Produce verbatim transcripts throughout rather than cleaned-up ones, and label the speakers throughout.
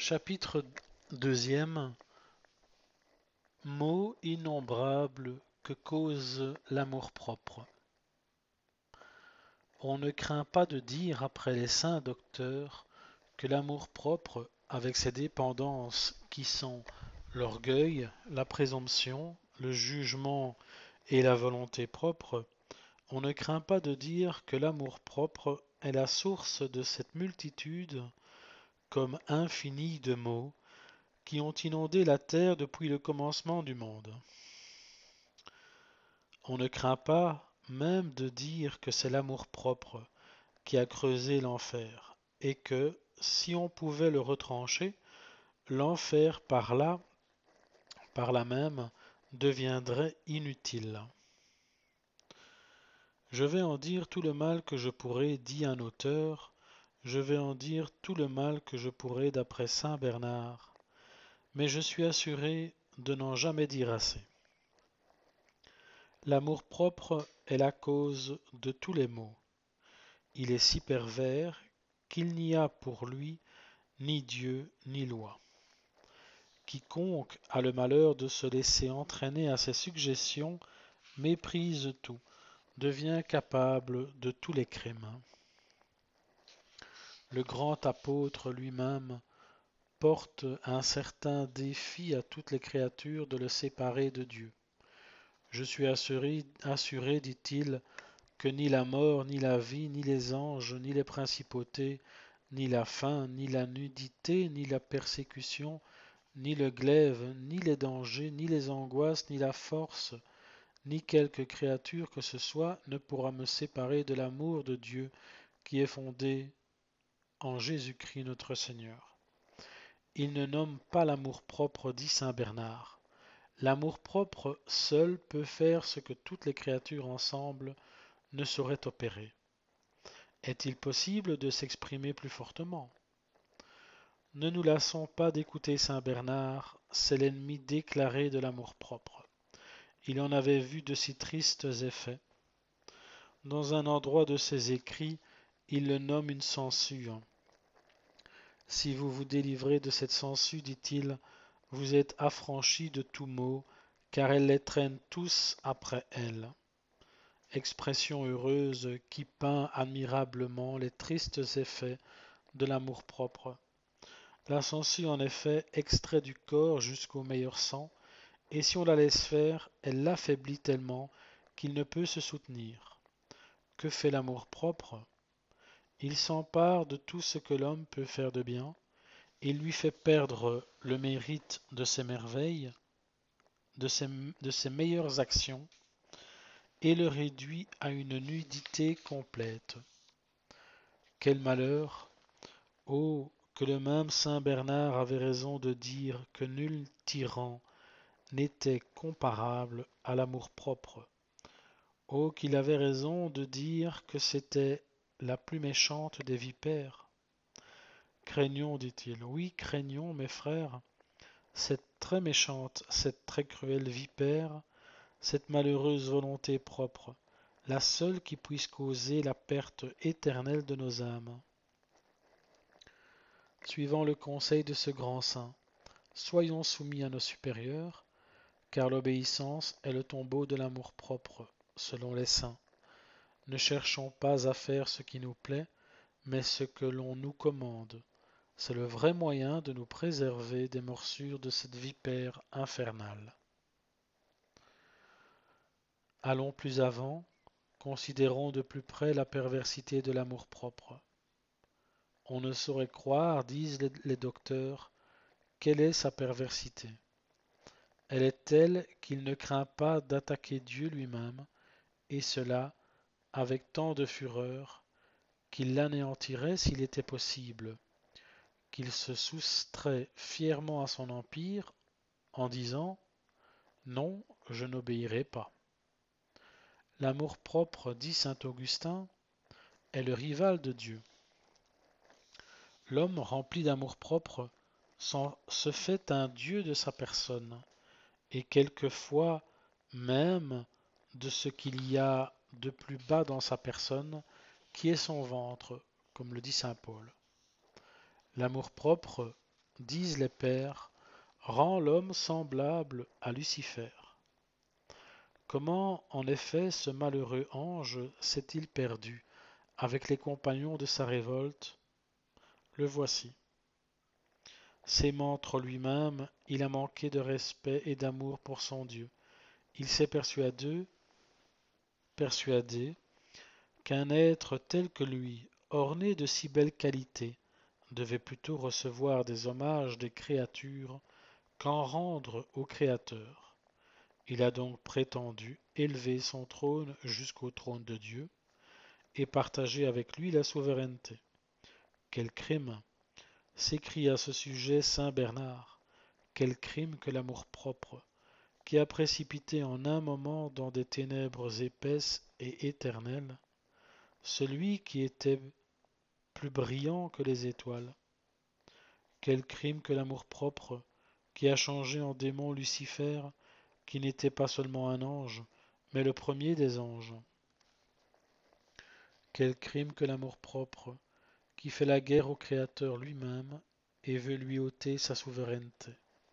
Speaker 1: Chapitre deuxième. Maux innombrables que cause l'amour-propre. On ne craint pas de dire après les saints docteurs que l'amour-propre, avec ses dépendances qui sont l'orgueil, la présomption, le jugement et la volonté propre, on ne craint pas de dire que l'amour-propre est la source de cette multitude comme infinie de maux qui ont inondé la terre depuis le commencement du monde. On ne craint pas même de dire que c'est l'amour-propre qui a creusé l'enfer, et que, si on pouvait le retrancher, l'enfer par là, par là même, deviendrait inutile. Je vais en dire tout le mal que je pourrai, dit un auteur, je vais en dire tout le mal que je pourrai d'après saint Bernard, mais je suis assuré de n'en jamais dire assez. L'amour-propre est la cause de tous les maux. Il est si pervers qu'il n'y a pour lui ni Dieu ni loi. Quiconque a le malheur de se laisser entraîner à ses suggestions méprise tout, devient capable de tous les crimes. Le grand apôtre lui-même porte un certain défi à toutes les créatures de le séparer de Dieu. Je suis assuré, assuré, dit-il, que ni la mort, ni la vie, ni les anges, ni les principautés, ni la faim, ni la nudité, ni la persécution, ni le glaive, ni les dangers, ni les angoisses, ni la force, ni quelque créature que ce soit ne pourra me séparer de l'amour de Dieu qui est fondé en Jésus-Christ notre Seigneur. Il ne nomme pas l'amour-propre, dit saint Bernard. L'amour-propre seul peut faire ce que toutes les créatures ensemble ne sauraient opérer. Est-il possible de s'exprimer plus fortement? Ne nous lassons pas d'écouter saint Bernard, c'est l'ennemi déclaré de l'amour-propre. Il en avait vu de si tristes effets. Dans un endroit de ses écrits, il le nomme une sangsue. Si vous vous délivrez de cette sangsue, dit-il, vous êtes affranchis de tout maux, car elle les traîne tous après elle. Expression heureuse qui peint admirablement les tristes effets de l'amour-propre. La sangsue, en effet, extrait du corps jusqu'au meilleur sang, et si on la laisse faire, elle l'affaiblit tellement qu'il ne peut se soutenir. Que fait l'amour-propre? Il s'empare de tout ce que l'homme peut faire de bien, il lui fait perdre le mérite de ses merveilles, de ses, de ses meilleures actions, et le réduit à une nudité complète. Quel malheur! Oh, que le même saint Bernard avait raison de dire que nul tyran n'était comparable à l'amour-propre. Oh, qu'il avait raison de dire que c'était la plus méchante des vipères. Craignons, dit-il, oui, craignons, mes frères, cette très méchante, cette très cruelle vipère, cette malheureuse volonté propre, la seule qui puisse causer la perte éternelle de nos âmes. Suivant le conseil de ce grand saint, soyons soumis à nos supérieurs, car l'obéissance est le tombeau de l'amour-propre, selon les saints. Ne cherchons pas à faire ce qui nous plaît, mais ce que l'on nous commande. C'est le vrai moyen de nous préserver des morsures de cette vipère infernale. Allons plus avant, considérons de plus près la perversité de l'amour-propre. On ne saurait croire, disent les, les docteurs, quelle est sa perversité. Elle est telle qu'il ne craint pas d'attaquer Dieu lui-même, et cela avec tant de fureur qu'il l'anéantirait s'il était possible, qu'il se soustrait fièrement à son empire en disant « Non, je n'obéirai pas ». L'amour-propre, dit saint Augustin, est le rival de Dieu. L'homme rempli d'amour-propre se fait un dieu de sa personne, et quelquefois même de ce qu'il y a de plus bas dans sa personne, qui est son ventre, comme le dit saint Paul. L'amour-propre disent les pères, rend l'homme semblable à Lucifer. Comment, en effet, ce malheureux ange s'est-il perdu avec les compagnons de sa révolte? Le voici. S'aimant trop lui-même, il a manqué de respect et d'amour pour son Dieu. Il s'est persuadé, persuadé qu'un être tel que lui, orné de si belles qualités, devait plutôt recevoir des hommages des créatures qu'en rendre au Créateur. Il a donc prétendu élever son trône jusqu'au trône de Dieu et partager avec lui la souveraineté. Quel crime! S'écrie à ce sujet saint Bernard. Quel crime que l'amour-propre, qui a précipité en un moment dans des ténèbres épaisses et éternelles celui qui était plus brillant que les étoiles. Quel crime que l'amour-propre, qui a changé en démon Lucifer, qui n'était pas seulement un ange, mais le premier des anges. Quel crime que l'amour-propre, qui fait la guerre au Créateur lui-même et veut lui ôter sa souveraineté.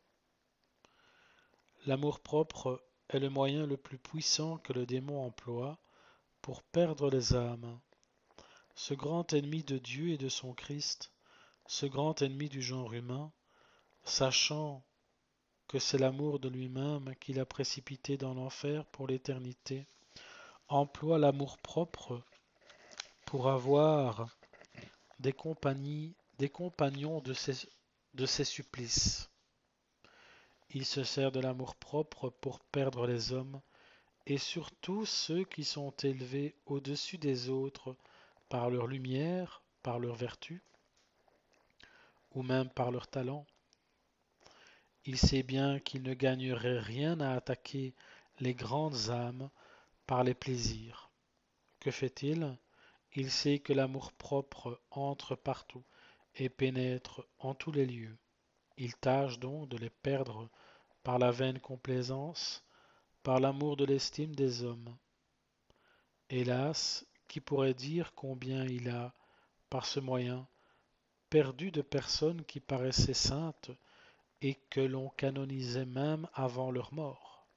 Speaker 1: L'amour-propre est le moyen le plus puissant que le démon emploie pour perdre les âmes. Ce grand ennemi de Dieu et de son Christ, ce grand ennemi du genre humain, sachant que c'est l'amour de lui-même qui l'a précipité dans l'enfer pour l'éternité, emploie l'amour-propre pour avoir des compagnies, des compagnons de ses, de ses supplices. Il se sert de l'amour-propre pour perdre les hommes, et surtout ceux qui sont élevés au-dessus des autres par leur lumière, par leur vertu, ou même par leur talent. Il sait bien qu'il ne gagnerait rien à attaquer les grandes âmes par les plaisirs. Que fait-il? Il sait que l'amour-propre entre partout et pénètre en tous les lieux. Il tâche donc de les perdre par la vaine complaisance, par l'amour de l'estime des hommes. Hélas, qui pourrait dire combien il a, par ce moyen, perdu de personnes qui paraissaient saintes et que l'on canonisait même avant leur mort.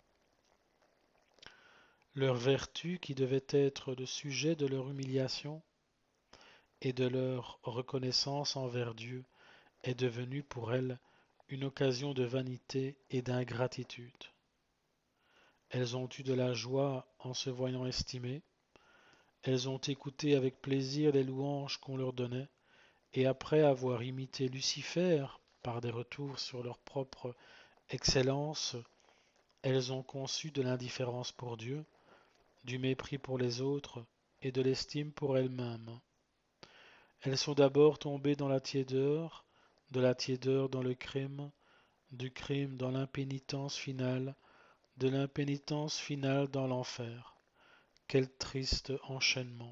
Speaker 1: Leur vertu, qui devait être le sujet de leur humiliation et de leur reconnaissance envers Dieu, est devenue pour elles une occasion de vanité et d'ingratitude. Elles ont eu de la joie en se voyant estimées, elles ont écouté avec plaisir les louanges qu'on leur donnait, et après avoir imité Lucifer par des retours sur leur propre excellence, elles ont conçu de l'indifférence pour Dieu, du mépris pour les autres et de l'estime pour elles-mêmes. Elles sont d'abord tombées dans la tiédeur, de la tiédeur dans le crime, du crime dans l'impénitence finale, de l'impénitence finale dans l'enfer. Quel triste enchaînement!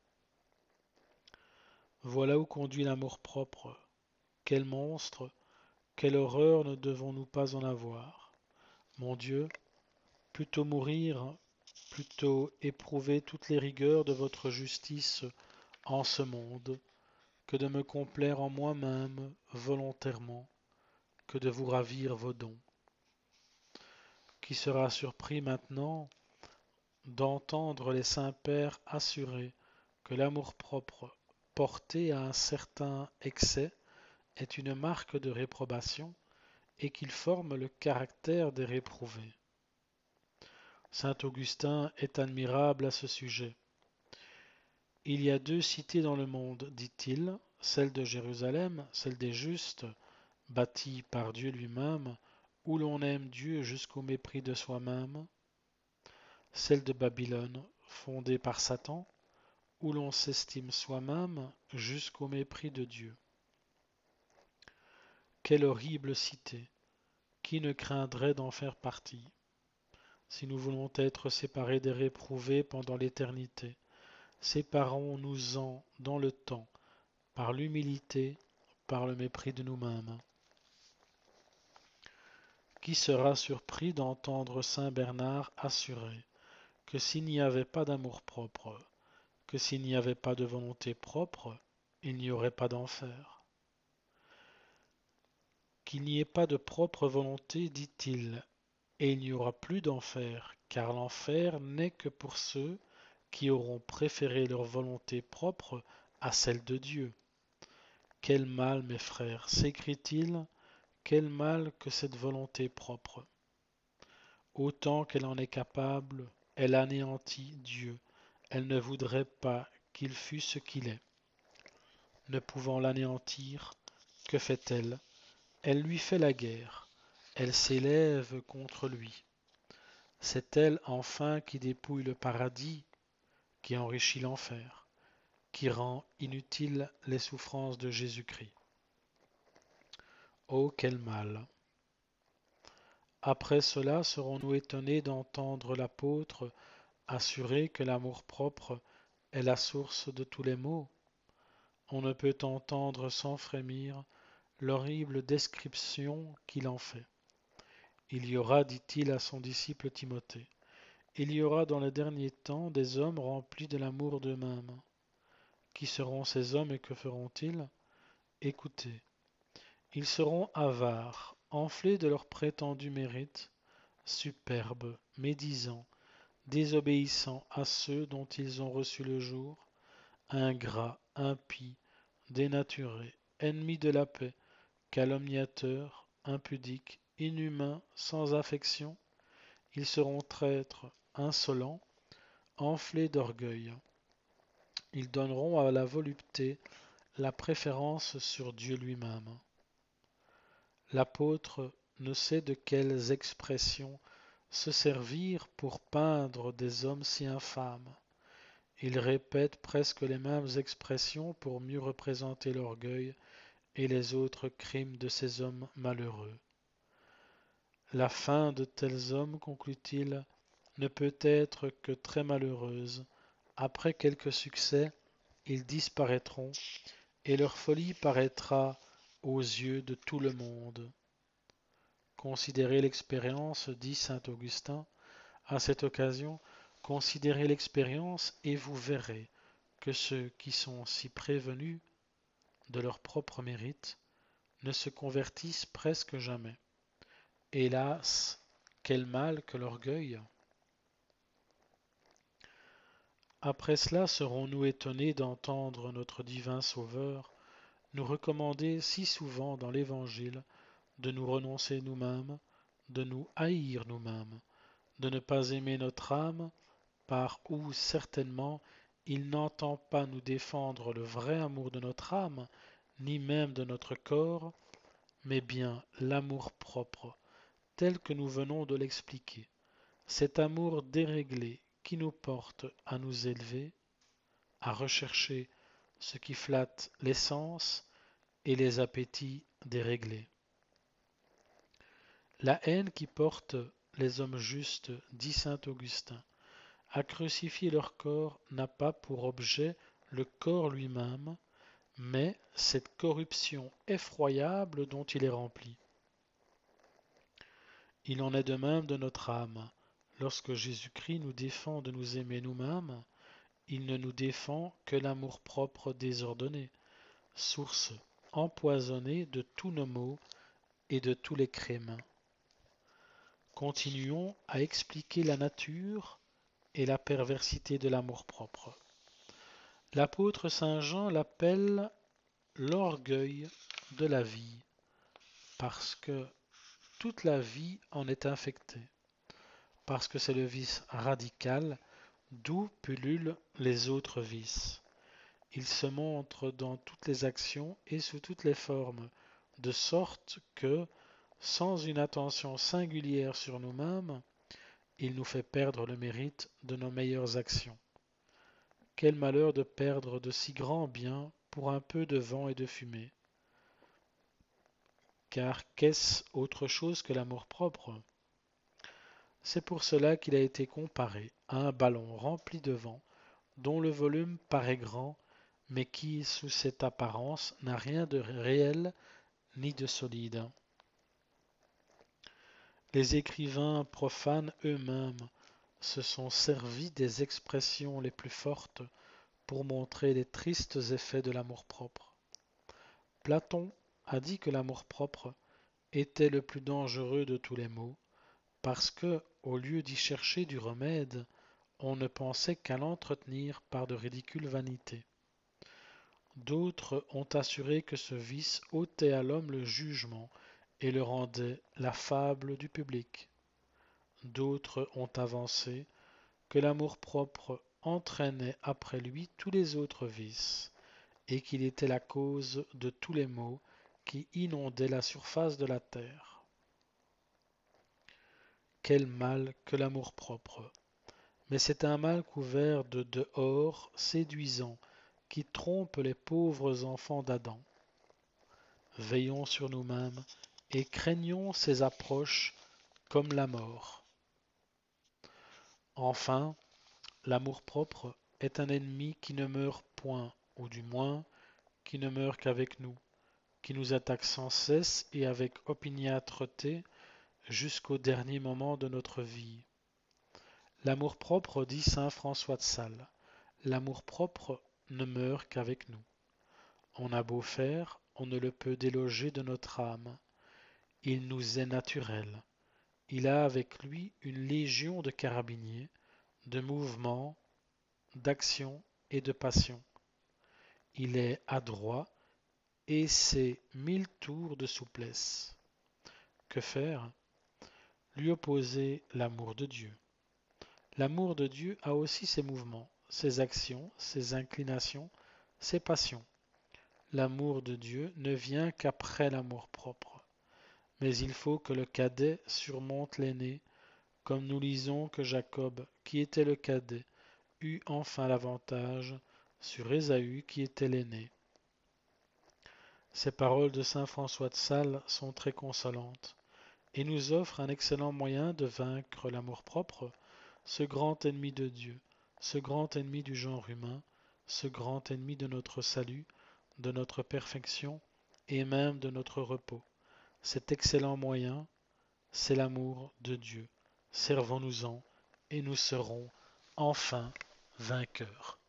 Speaker 1: Voilà où conduit l'amour-propre. Quel monstre, quelle horreur ne devons-nous pas en avoir? Mon Dieu, plutôt mourir, plutôt éprouver toutes les rigueurs de votre justice en ce monde, que de me complaire en moi-même volontairement, que de vous ravir vos dons. Qui sera surpris maintenant d'entendre les saints pères assurer que l'amour-propre porté à un certain excès est une marque de réprobation et qu'il forme le caractère des réprouvés. Saint Augustin est admirable à ce sujet. Il y a deux cités dans le monde, dit-il, celle de Jérusalem, celle des justes, bâtie par Dieu lui-même, où l'on aime Dieu jusqu'au mépris de soi-même, celle de Babylone, fondée par Satan, où l'on s'estime soi-même jusqu'au mépris de Dieu. Quelle horrible cité! Qui ne craindrait d'en faire partie? Si nous voulons être séparés des réprouvés pendant l'éternité, séparons-nous-en dans le temps, par l'humilité, par le mépris de nous-mêmes. Qui sera surpris d'entendre saint Bernard assurer que s'il n'y avait pas d'amour-propre, que s'il n'y avait pas de volonté propre, il n'y aurait pas d'enfer? Qu'il n'y ait pas de propre volonté, dit-il, et il n'y aura plus d'enfer, car l'enfer n'est que pour ceux qui auront préféré leur volonté propre à celle de Dieu. Quel mal, mes frères, s'écrie-t-il, quel mal que cette volonté propre. Autant qu'elle en est capable, elle anéantit Dieu. Elle ne voudrait pas qu'il fût ce qu'il est. Ne pouvant l'anéantir, que fait-elle? Elle lui fait la guerre. Elle s'élève contre lui. C'est elle enfin qui dépouille le paradis, qui enrichit l'enfer, qui rend inutiles les souffrances de Jésus-Christ. Oh, quel mal! Après cela, serons-nous étonnés d'entendre l'apôtre assurer que l'amour-propre est la source de tous les maux? On ne peut entendre sans frémir l'horrible description qu'il en fait. Il y aura, dit-il à son disciple Timothée, il y aura dans les derniers temps des hommes remplis de l'amour d'eux-mêmes. Qui seront ces hommes et que feront-ils? Écoutez, ils seront avares, enflés de leur prétendu mérite, superbes, médisants, désobéissants à ceux dont ils ont reçu le jour, ingrats, impies, dénaturés, ennemis de la paix, calomniateurs, impudiques, inhumains, sans affection. Ils seront traîtres, insolents, enflés d'orgueil. Ils donneront à la volupté la préférence sur Dieu lui-même. L'apôtre ne sait de quelles expressions se servir pour peindre des hommes si infâmes. Il répète presque les mêmes expressions pour mieux représenter l'orgueil et les autres crimes de ces hommes malheureux. La fin de tels hommes, conclut-il, ne peut être que très malheureuse. Après quelques succès, ils disparaîtront et leur folie paraîtra aux yeux de tout le monde. Considérez l'expérience, dit saint Augustin, à cette occasion, considérez l'expérience et vous verrez que ceux qui sont si prévenus de leur propre mérite ne se convertissent presque jamais. Hélas, quel mal que l'orgueil! Après cela, serons-nous étonnés d'entendre notre divin Sauveur nous recommander si souvent dans l'Évangile de nous renoncer nous-mêmes, de nous haïr nous-mêmes, de ne pas aimer notre âme, par où certainement il n'entend pas nous défendre le vrai amour de notre âme, ni même de notre corps, mais bien l'amour-propre, tel que nous venons de l'expliquer, cet amour déréglé qui nous porte à nous élever, à rechercher ce qui flatte les sens et les appétits déréglés. La haine qui porte les hommes justes, dit saint Augustin, à crucifier leur corps n'a pas pour objet le corps lui-même, mais cette corruption effroyable dont il est rempli. Il en est de même de notre âme. Lorsque Jésus-Christ nous défend de nous aimer nous-mêmes, il ne nous défend que l'amour-propre désordonné, source empoisonnée de tous nos maux et de tous les crimes. Continuons à expliquer la nature et la perversité de l'amour-propre. L'apôtre saint Jean l'appelle l'orgueil de la vie, parce que toute la vie en est infectée, parce que c'est le vice radical d'où pullulent les autres vices. Il se montre dans toutes les actions et sous toutes les formes, de sorte que, sans une attention singulière sur nous-mêmes, il nous fait perdre le mérite de nos meilleures actions. Quel malheur de perdre de si grands biens pour un peu de vent et de fumée. Car qu'est-ce autre chose que l'amour-propre? C'est pour cela qu'il a été comparé à un ballon rempli de vent, dont le volume paraît grand, mais qui, sous cette apparence, n'a rien de réel ni de solide. Les écrivains profanes eux-mêmes se sont servis des expressions les plus fortes pour montrer les tristes effets de l'amour-propre. Platon a dit que l'amour-propre était le plus dangereux de tous les maux, parce que, au lieu d'y chercher du remède, on ne pensait qu'à l'entretenir par de ridicules vanités. D'autres ont assuré que ce vice ôtait à l'homme le jugement et le rendait la fable du public. D'autres ont avancé que l'amour-propre entraînait après lui tous les autres vices, et qu'il était la cause de tous les maux qui inondaient la surface de la terre. Quel mal que l'amour-propre! Mais c'est un mal couvert de dehors séduisant qui trompe les pauvres enfants d'Adam. Veillons sur nous-mêmes et craignons ses approches comme la mort. Enfin, l'amour-propre est un ennemi qui ne meurt point, ou du moins qui ne meurt qu'avec nous, qui nous attaque sans cesse et avec opiniâtreté jusqu'au dernier moment de notre vie. L'amour-propre, dit saint François de Sales, l'amour-propre ne meurt qu'avec nous. On a beau faire, on ne le peut déloger de notre âme. Il nous est naturel. Il a avec lui une légion de carabiniers, de mouvements, d'action et de passion. Il est adroit et sait mille tours de souplesse. Que faire? Lui opposer l'amour de Dieu. L'amour de Dieu a aussi ses mouvements, ses actions, ses inclinations, ses passions. L'amour de Dieu ne vient qu'après l'amour-propre. Mais il faut que le cadet surmonte l'aîné, comme nous lisons que Jacob, qui était le cadet, eut enfin l'avantage sur Ésaü, qui était l'aîné. Ces paroles de saint François de Sales sont très consolantes et nous offrent un excellent moyen de vaincre l'amour-propre, ce grand ennemi de Dieu, ce grand ennemi du genre humain, ce grand ennemi de notre salut, de notre perfection et même de notre repos. Cet excellent moyen, c'est l'amour de Dieu. Servons-nous-en et nous serons enfin vainqueurs.